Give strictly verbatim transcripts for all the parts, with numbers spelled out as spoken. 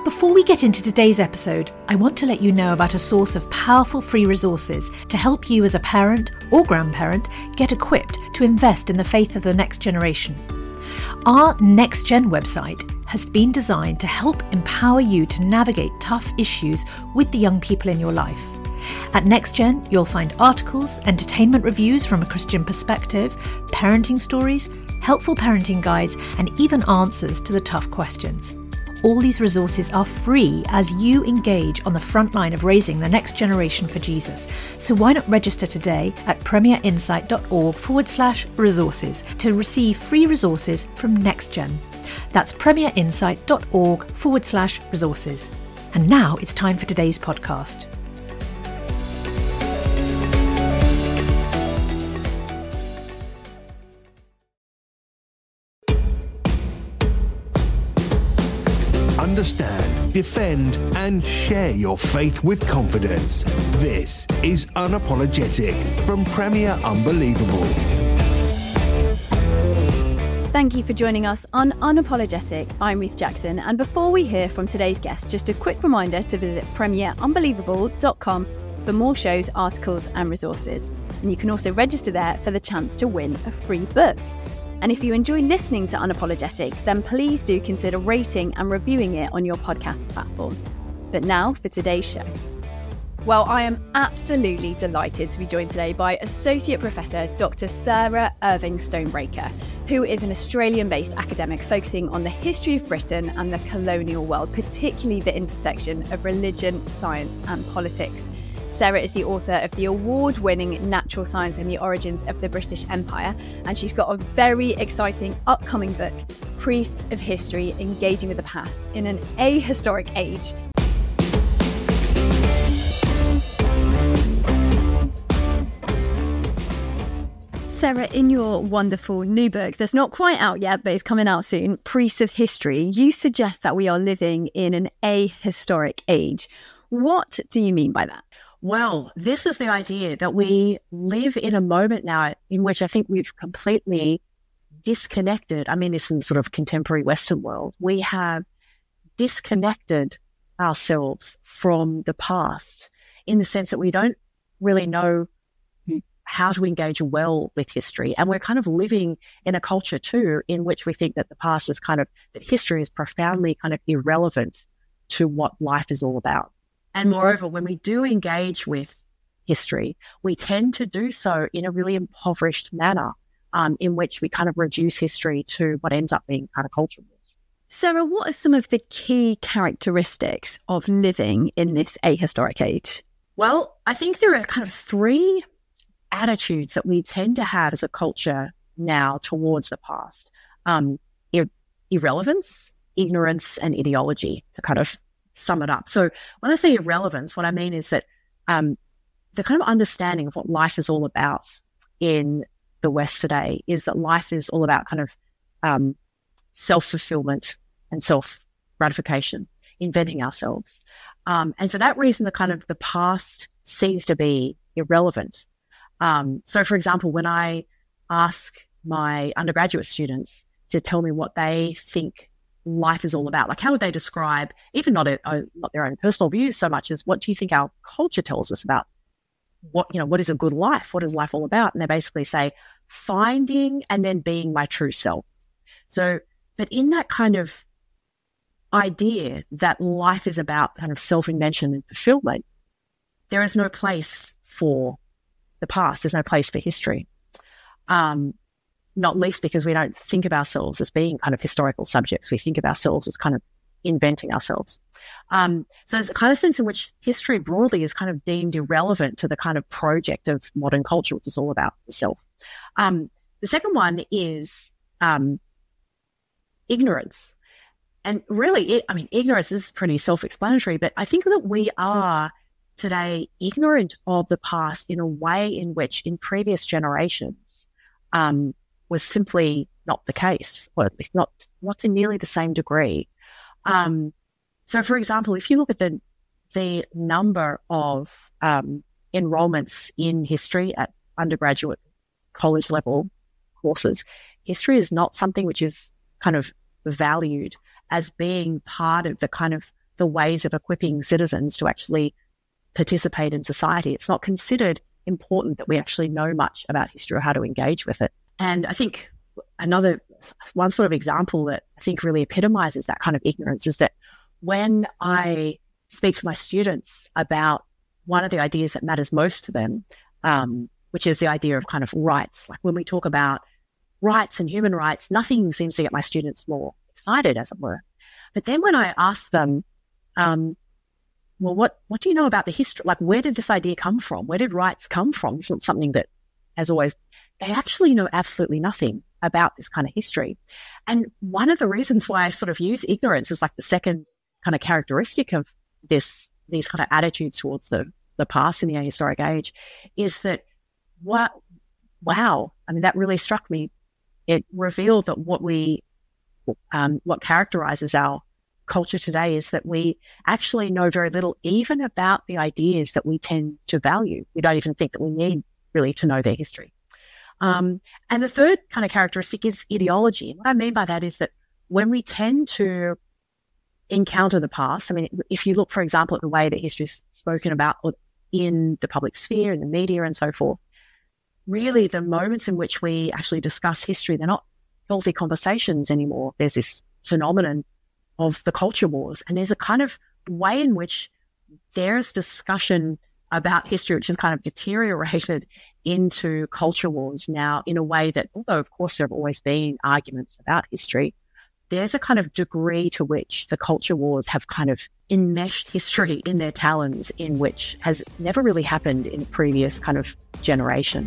Before we get into today's episode, I want to let you know about a source of powerful free resources to help you as a parent or grandparent get equipped to invest in the faith of the next generation. Our NextGen website has been designed to help empower you to navigate tough issues with the young people in your life. At NextGen, you'll find articles, entertainment reviews from a Christian perspective, parenting stories, helpful parenting guides, and even answers to the tough questions. All these resources are free as you engage on the front line of raising the next generation for Jesus. So why not register today at premierinsight.org forward slash resources to receive free resources from NextGen. That's premierinsight.org forward slash resources. And now it's time for today's podcast. Understand, defend, and share your faith with confidence. This is Unapologetic from Premier Unbelievable. Thank you for joining us on Unapologetic. I'm Ruth Jackson, and before we hear from today's guest, just a quick reminder to visit premier unbelievable dot com for more shows, articles, and resources. And you can also register there for the chance to win a free book. And if you enjoy listening to Unapologetic, then please do consider rating and reviewing it on your podcast platform. But now for today's show. Well, I am absolutely delighted to be joined today by Associate Professor Doctor Sarah Irving Stonebraker, who is an Australian-based academic focusing on the history of Britain and the colonial world, particularly the intersection of religion, science and politics. Sarah is the author of the award-winning Natural Science and the Origins of the British Empire, and she's got a very exciting upcoming book, Priests of History, Engaging with the Past in an Ahistoric Age. Sarah, in your wonderful new book that's not quite out yet, but it's coming out soon, Priests of History, you suggest that we are living in an ahistoric age. What do you mean by that? Well, this is the idea that we live in a moment now in which I think we've completely disconnected. I mean, this in sort of contemporary Western world. We have disconnected ourselves from the past in the sense that we don't really know how to engage well with history. And we're kind of living in a culture too in which we think that the past is kind of, that history is profoundly kind of irrelevant to what life is all about. And moreover, when we do engage with history, we tend to do so in a really impoverished manner, um, in which we kind of reduce history to what ends up being kind of culture wars. Sarah, what are some of the key characteristics of living in this ahistoric age? Well, I think there are kind of three attitudes that we tend to have as a culture now towards the past. Um, ir- irrelevance, ignorance, and ideology, to kind of sum it up. So when I say irrelevance, what I mean is that um, the kind of understanding of what life is all about in the West today is that life is all about kind of um, self-fulfillment and self-gratification, inventing ourselves. Um, and for that reason, the kind of the past seems to be irrelevant. Um, so, for example, when I ask my undergraduate students to tell me what they think life is all about, like how would they describe, even not a, a, not their own personal views so much as what do you think our culture tells us about what, you know, what is a good life? What is life all about? And they basically say finding and then being my true self. So, but in that kind of idea that life is about kind of self-invention and fulfillment, there is no place for the past. There's no place for history. Um, not least because we don't think of ourselves as being kind of historical subjects. We think of ourselves as kind of inventing ourselves. Um, so there's a kind of sense in which history broadly is kind of deemed irrelevant to the kind of project of modern culture, which is all about the self. Um, the second one is um, ignorance. And really, it, I mean, ignorance is pretty self-explanatory, but I think that we are today ignorant of the past in a way in which in previous generations um, was simply not the case, or at least not, not to nearly the same degree. Um, so, for example, if you look at the the number of um, enrollments in history at undergraduate college level courses, history is not something which is kind of valued as being part of the kind of the ways of equipping citizens to actually participate in society. It's not considered important that we actually know much about history or how to engage with it. And I think another one sort of example that I think really epitomizes that kind of ignorance is that when I speak to my students about one of the ideas that matters most to them, um, which is the idea of kind of rights, like when we talk about rights and human rights, nothing seems to get my students more excited, as it were. But then when I ask them, um, well, what, what do you know about the history? Like, where did this idea come from? Where did rights come from? It's not something that has always, they actually know absolutely nothing about this kind of history. And one of the reasons why I sort of use ignorance as like the second kind of characteristic of this, these kind of attitudes towards the, the past in the ahistoric age is that, what, wow, I mean, that really struck me. It revealed that what we, um, what characterizes our culture today is that we actually know very little even about the ideas that we tend to value. We don't even think that we need really to know their history. Um, and the third kind of characteristic is ideology. And what I mean by that is that when we tend to encounter the past, I mean, if you look, for example, at the way that history is spoken about in the public sphere, in the media and so forth, really the moments in which we actually discuss history, they're not healthy conversations anymore. There's this phenomenon of the culture wars. And there's a kind of way in which there's discussion about history, which has kind of deteriorated into culture wars now in a way that, although of course there have always been arguments about history, there's a kind of degree to which the culture wars have kind of enmeshed history in their talons in which has never really happened in previous kind of generation.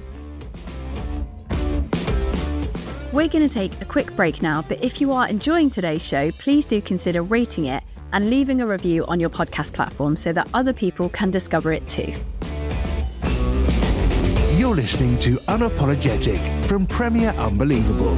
We're going to take a quick break now, but if you are enjoying today's show, please do consider rating it and leaving a review on your podcast platform so that other people can discover it too. You're listening to Unapologetic from Premier Unbelievable.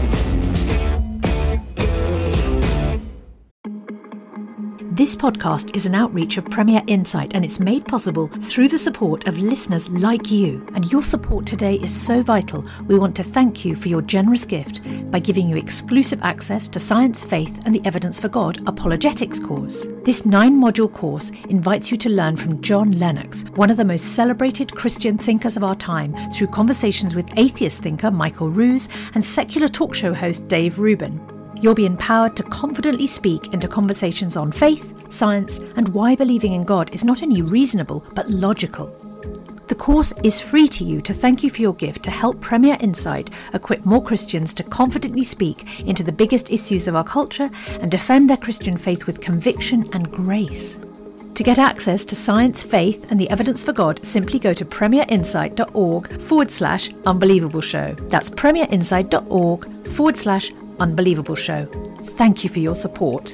This podcast is an outreach of Premier Insight, and it's made possible through the support of listeners like you. And your support today is so vital. We want to thank you for your generous gift by giving you exclusive access to Science, Faith and the Evidence for God Apologetics course. This nine-module course invites you to learn from John Lennox, one of the most celebrated Christian thinkers of our time, through conversations with atheist thinker Michael Ruse and secular talk show host Dave Rubin. You'll be empowered to confidently speak into conversations on faith, science, and why believing in God is not only reasonable, but logical. The course is free to you to thank you for your gift to help Premier Insight equip more Christians to confidently speak into the biggest issues of our culture and defend their Christian faith with conviction and grace. To get access to Science, Faith and the Evidence for God, simply go to premierinsight.org forward slash unbelievable show. That's premierinsight.org forward slash unbelievable show. Thank you for your support.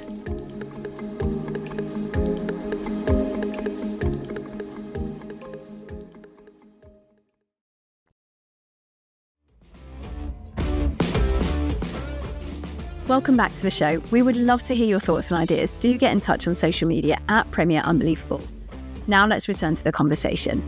Welcome back to the show. We would love to hear your thoughts and ideas. Do get in touch on social media at Premier Unbelievable. Now let's return to the conversation.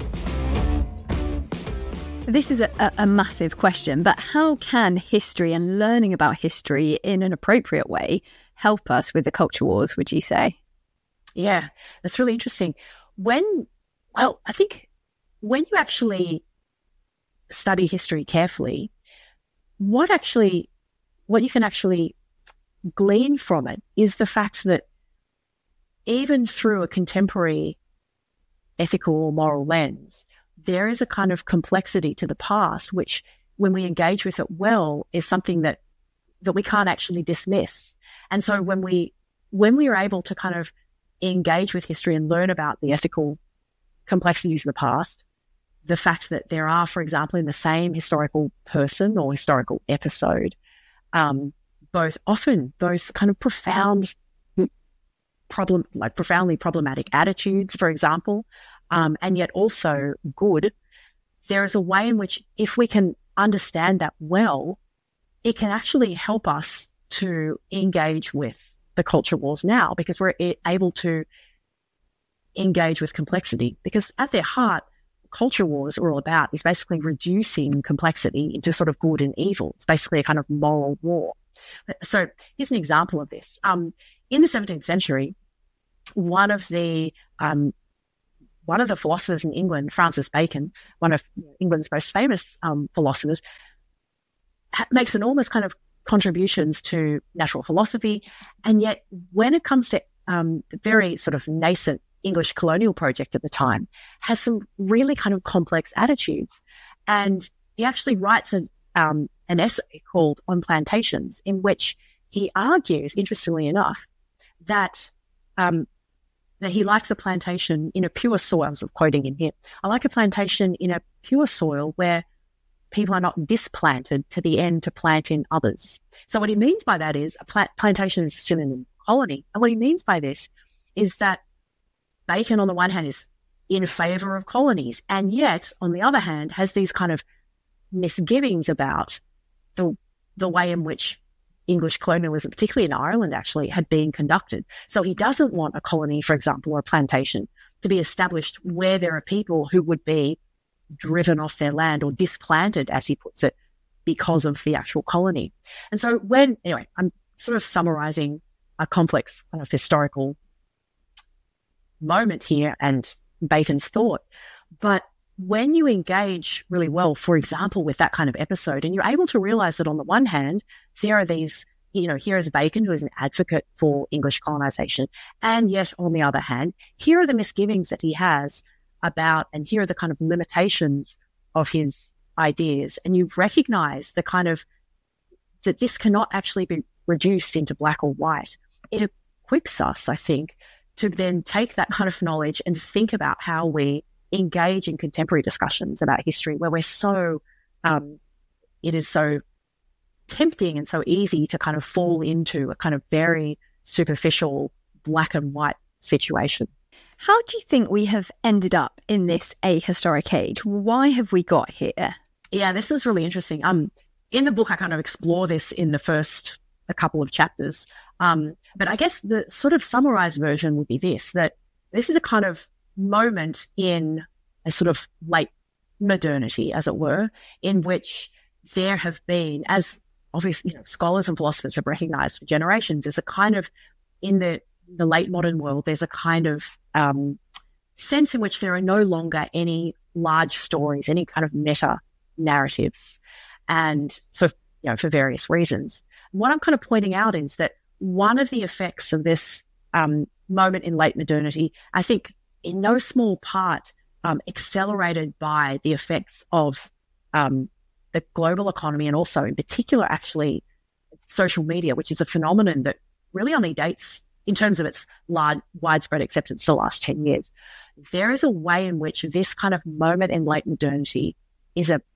This is a, a, a massive question, but how can history and learning about history in an appropriate way help us with the culture wars, would you say? Yeah, that's really interesting. When, well, I think when you actually study history carefully, what actually, what you can actually glean from it is the fact that even through a contemporary ethical or moral lens, there is a kind of complexity to the past, which when we engage with it well is something that, that we can't actually dismiss. And so when we, when we are able to kind of engage with history and learn about the ethical complexities of the past, the fact that there are, for example, in the same historical person or historical episode, um, both often both kind of profound problem, like profoundly problematic attitudes, for example, um, and yet also good, there is a way in which if we can understand that well, it can actually help us to engage with the culture wars now, because we're able to engage with complexity. Because at their heart, culture wars are all about is basically reducing complexity into sort of good and evil. It's basically a kind of moral war. So here's an example of this. Um, in the seventeenth century, one of the um, one of the philosophers in England, Francis Bacon, one of England's most famous um, philosophers, ha- makes enormous kind of contributions to natural philosophy. And yet when it comes to um, the very sort of nascent English colonial project at the time, has some really kind of complex attitudes. And he actually writes an, um, an essay called On Plantations, in which he argues, interestingly enough, that um, that he likes a plantation in a pure soil. I'm sort of quoting him here. I like a plantation in a pure soil where people are not displanted to the end to plant in others. So what he means by that is a plant, plantation is a synonym for colony. And what he means by this is that Bacon, on the one hand, is in favour of colonies, and yet, on the other hand, has these kind of misgivings about the the way in which English colonialism, particularly in Ireland, actually had been conducted. So he doesn't want a colony, for example, or a plantation to be established where there are people who would be driven off their land or displanted, as he puts it, because of the actual colony. And so when, anyway, I'm sort of summarising a complex kind of historical moment here and Bacon's thought. But when you engage really well, for example, with that kind of episode, and you're able to realize that on the one hand, there are these, you know, here is Bacon, who is an advocate for English colonization. And yet, on the other hand, here are the misgivings that he has about, and here are the kind of limitations of his ideas. And you recognize the kind of, that this cannot actually be reduced into black or white. It equips us, I think, to then take that kind of knowledge and think about how we engage in contemporary discussions about history, where we're so, um, it is so tempting and so easy to kind of fall into a kind of very superficial black and white situation. How do you think we have ended up in this ahistoric age? Why have we got here? Yeah, this is really interesting. Um, in the book, I kind of explore this in the first a couple of chapters. Um, but I guess the sort of summarized version would be this, that this is a kind of moment in a sort of late modernity, as it were, in which there have been, as obviously, you know, scholars and philosophers have recognized for generations, there's a kind of, in the, the late modern world, there's a kind of um, sense in which there are no longer any large stories, any kind of meta narratives, and for, you know, for various reasons. What I'm kind of pointing out is that one of the effects of this um, moment in late modernity, I think in no small part um, accelerated by the effects of um, the global economy, and also in particular actually social media, which is a phenomenon that really only dates in terms of its large, widespread acceptance for the last ten years. There is a way in which this kind of moment in late modernity is a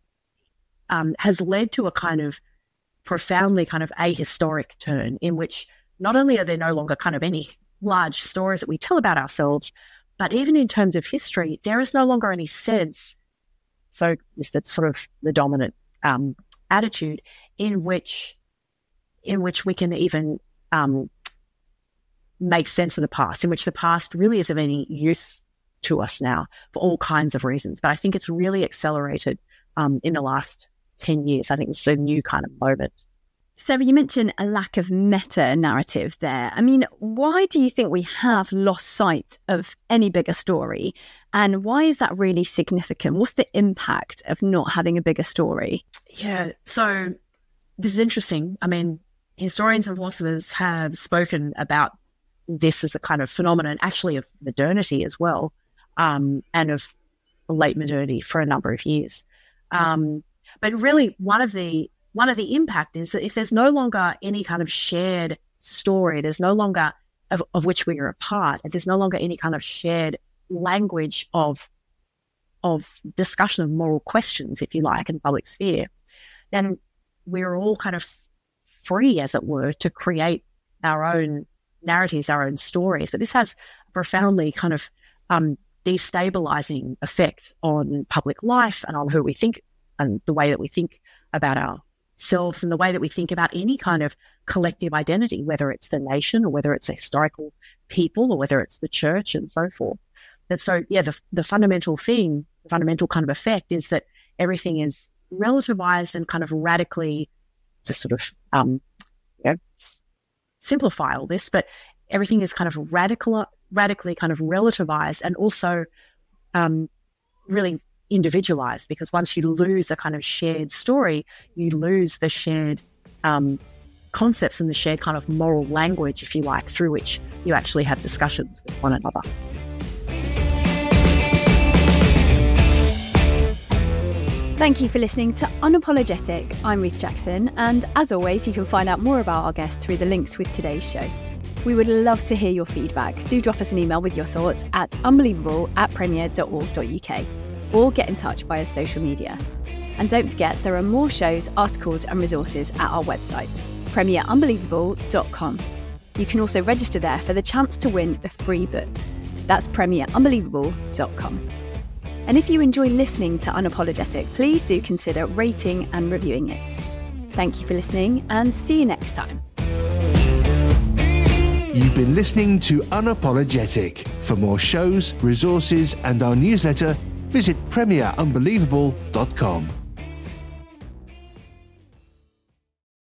um, has led to a kind of profoundly kind of ahistoric turn, in which not only are there no longer kind of any large stories that we tell about ourselves, but even in terms of history, there is no longer any sense. So that's sort of the dominant um, attitude in which, in which we can even um, make sense of the past, in which the past really is of any use to us now for all kinds of reasons. But I think it's really accelerated um, in the last ten years. I think it's a new kind of moment. Sarah, you mentioned a lack of meta narrative there. I mean, why do you think we have lost sight of any bigger story? And why is that really significant? What's the impact of not having a bigger story? Yeah, so this is interesting. I mean, historians and philosophers have spoken about this as a kind of phenomenon, actually of modernity as well, um, and of late modernity for a number of years. Um, but really, one of the One of the impact is that if there's no longer any kind of shared story, there's no longer of, of which we are a part, and there's no longer any kind of shared language of of discussion of moral questions, if you like, in the public sphere, then we're all kind of free, as it were, to create our own narratives, our own stories. But this has a profoundly kind of um, destabilizing effect on public life and on who we think and the way that we think about our selves and the way that we think about any kind of collective identity, whether it's the nation or whether it's a historical people or whether it's the church and so forth. And so, yeah, the, the fundamental thing, the fundamental kind of effect is that everything is relativized and kind of radically, to sort of um, you know, simplify all this, but everything is kind of radical, radically kind of relativized and also um, really individualized, because once you lose a kind of shared story, you lose the shared um, concepts and the shared kind of moral language, if you like, through which you actually have discussions with one another. Thank you for listening to Unapologetic. I'm Ruth Jackson, and as always, you can find out more about our guests through the links with today's show. We would love to hear your feedback. Do drop us an email with your thoughts at unbelievable at premier dot org dot uk or get in touch via social media. And don't forget, there are more shows, articles and resources at our website, premier unbelievable dot com. You can also register there for the chance to win a free book. That's premier unbelievable dot com. And if you enjoy listening to Unapologetic, please do consider rating and reviewing it. Thank you for listening, and see you next time. You've been listening to Unapologetic. For more shows, resources and our newsletter, visit premier unbelievable dot com.